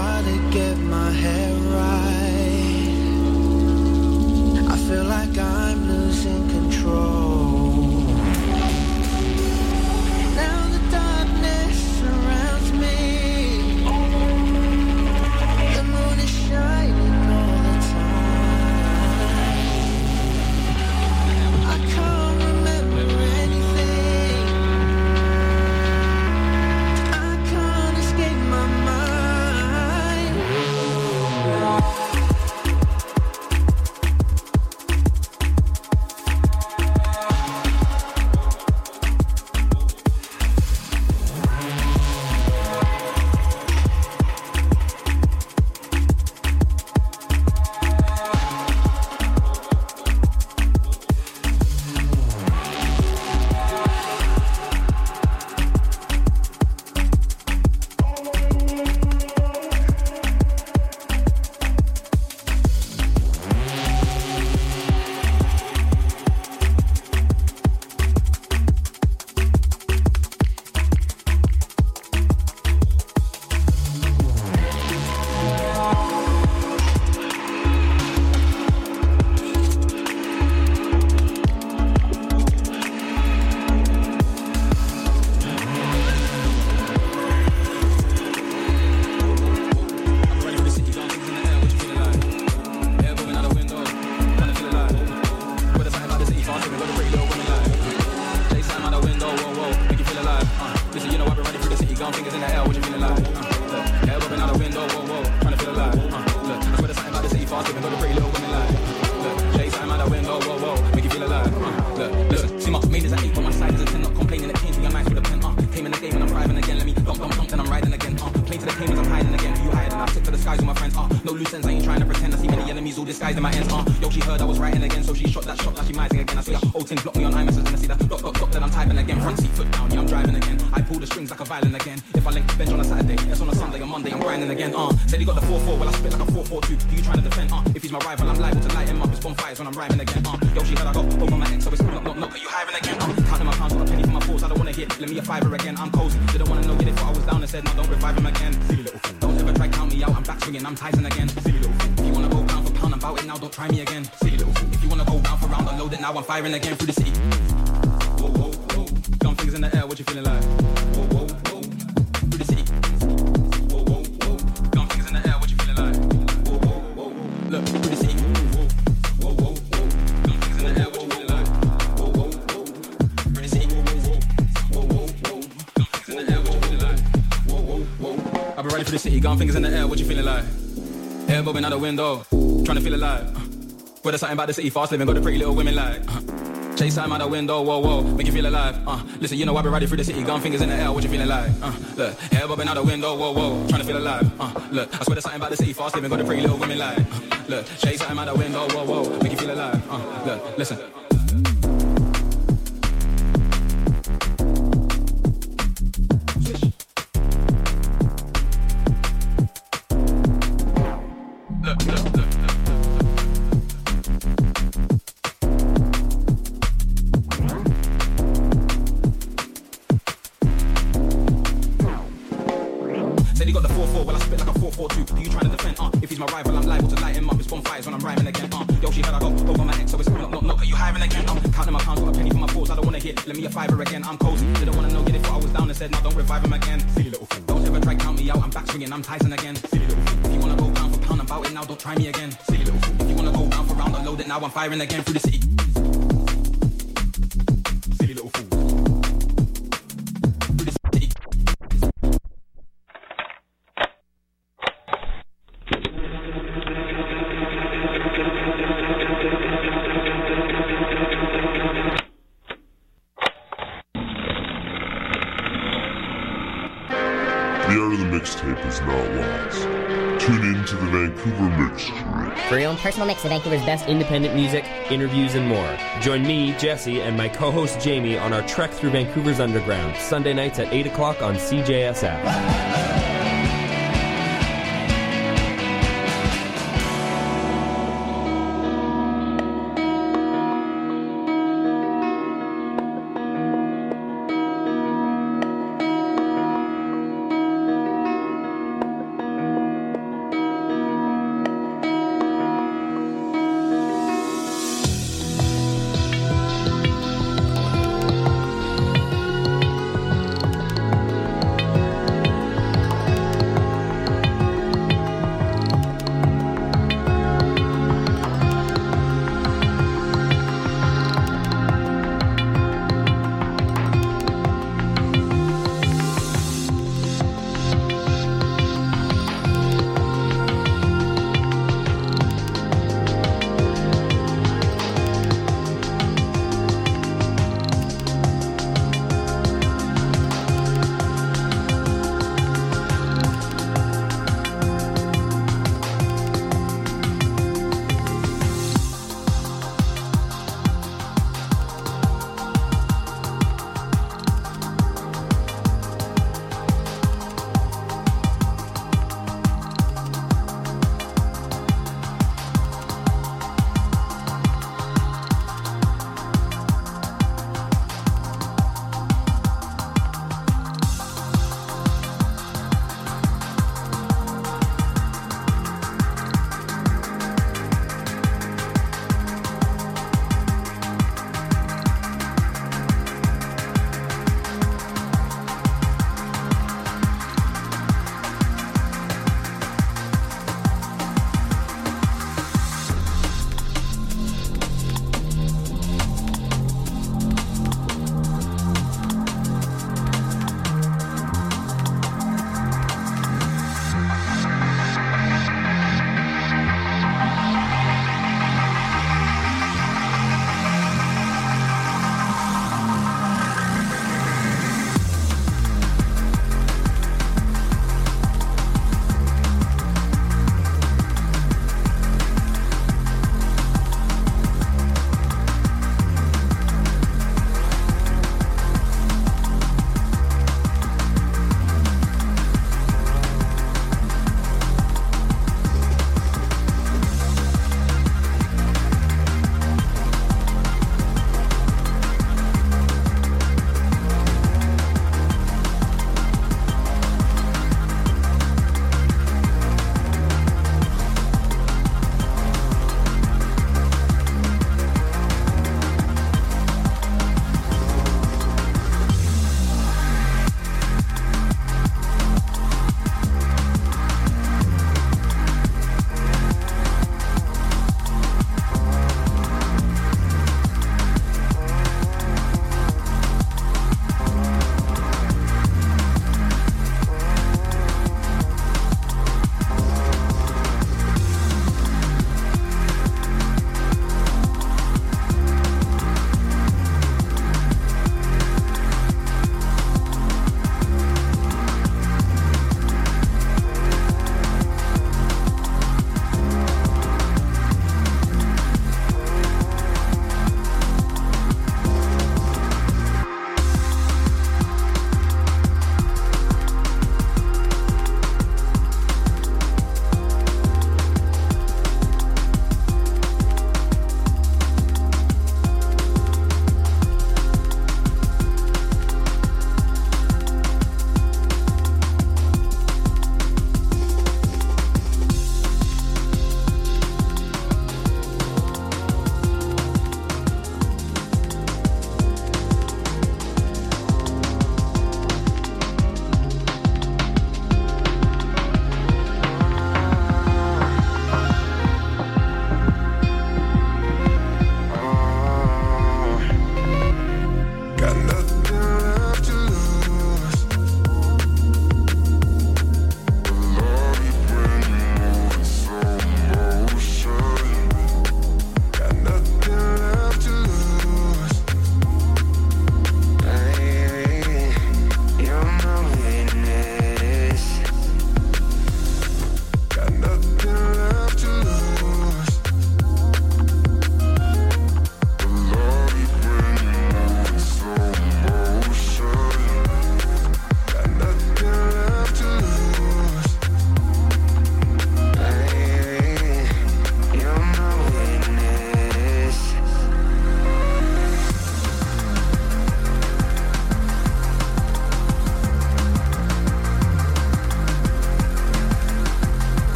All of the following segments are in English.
try to get my head right. I feel like I'm losing control. Now the darkness surrounds me. The moon is shining all the time. I can't remember anything. I can't escape my mind. Firing again through the city. Whoa, whoa, whoa. Gun fingers in the air, what you feeling like? Whoa, whoa, whoa. Through the city. Whoa, whoa, whoa. Gun fingers in the air, what you feeling like? Whoa, whoa, whoa. Look, through the city. Whoa, whoa, whoa, whoa. Gun fingers in the air, what you feeling like? Whoa, whoa, whoa. Through the city. Whoa, whoa, whoa. Gun fingers in the air, what you feeling like? Whoa, whoa, whoa. I've been ready for the city. Gun fingers in the air, what you feeling like? Air bobbing out the window, trying to feel alive. Whether something about the city, fast living, got the pretty little women like. Chase time out the window, whoa, whoa, make you feel alive. Listen, you know I've been riding through the city, gun fingers in the air, what you feeling like? Look, hair bobbing out the window, whoa, whoa, trying to feel alive. Look, I swear there's something about the city, fast living, got the pretty little women like. Look, chase time out the window, whoa, whoa, make you feel alive. Look, listen. I'm Tyson again. Silly little fool. If you wanna go down for pound and bout it now, don't try me again. Silly little fool. If you wanna go down for round, unload it now. I'm firing again through the city. Silly little fool. Through the city. The art of the mixtape is not lost. Tune in to the Vancouver Mixtape. For your own personal mix of Vancouver's best independent music, interviews, and more. Join me, Jesse, and my co-host Jamie on our trek through Vancouver's underground, Sunday nights at 8 o'clock on CJSF.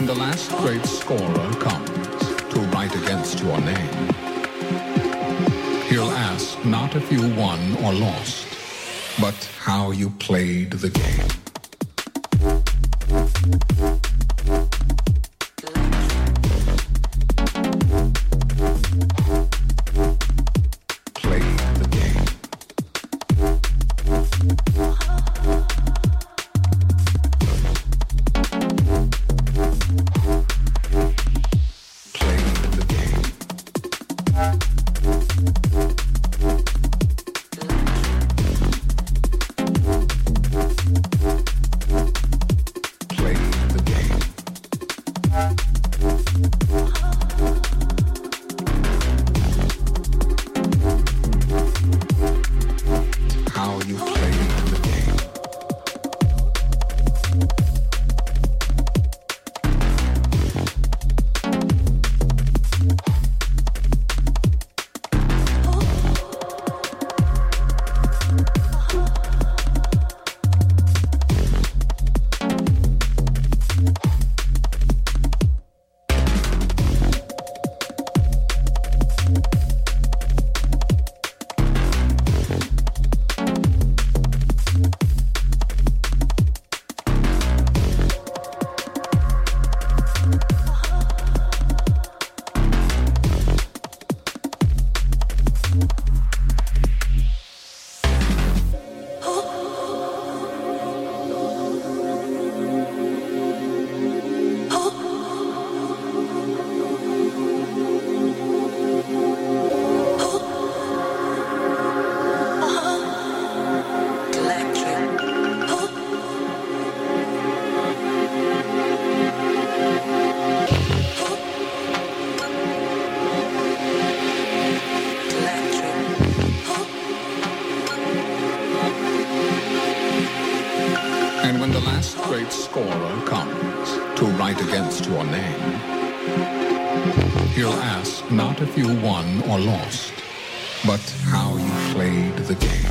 the last great scorer comes to write against your name, he'll ask not if you won or lost, but how you played the game. Scorer comes to write against your name, he'll ask not if you won or lost, but how you played the game.